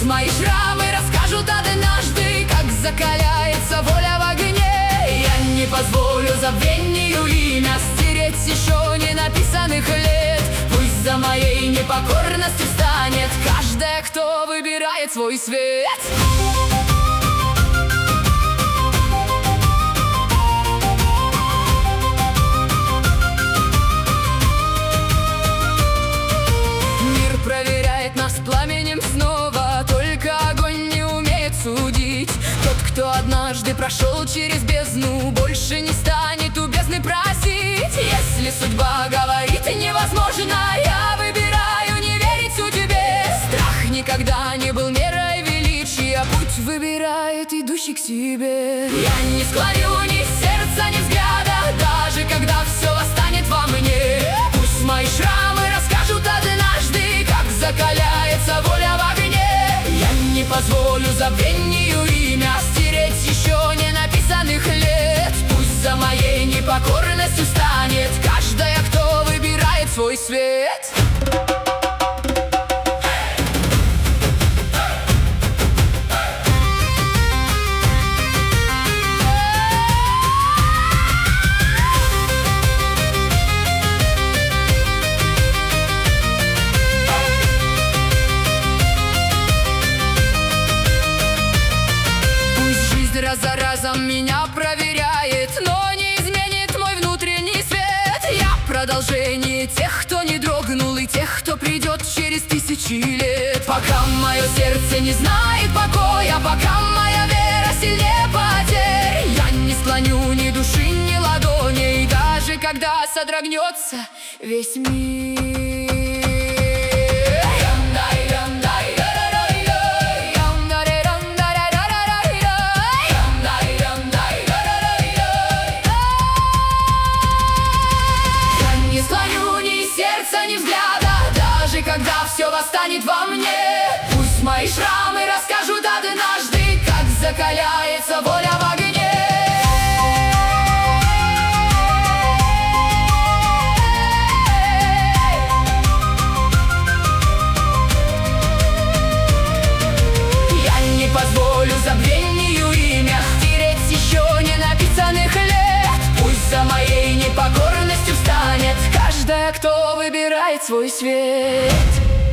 мои шрамы расскажут однажды, как закаляется воля в огне. Я не позволю забвению имя стереть еще не написанных лет. Пусть за моей непокорностью станет каждая, кто выбирает свой свет. Мир проверяет нас пламенем снова, только огонь не умеет судить. Тот, кто однажды прошел через бездну, больше не станет у бездны просить. Если судьба говорит невозможно, я выбираю не верить судьбе. Страх никогда не был мерой величия, путь выбирает идущий к себе. Я не склоню ни сердца, ни взгляда, даже когда все восстанет во мне. Пусть мои шрамы расскажут однажды, как закаляется воля в огне. Я не позволю забвению имя стереть еще не написанных лет. Пусть за моей непокорностью станет каждая, кто выбирает свой свет. Раз за разом меня проверяет, но не изменит мой внутренний свет. Я продолжение тех, кто не дрогнул, и тех, кто придет через тысячи лет. Пока мое сердце не знает покоя, пока моя вера сильнее потерь, я не склоню ни души, ни ладони, и даже когда содрогнется весь мир. Когда все восстанет во мне, пусть мои шрамы расскажут однажды, как закаляется воля в огне. Я не позволю забвению имя стереть еще не написанных лет. Пусть за моей непокорностью станет каждая, кто выбирает свой свет.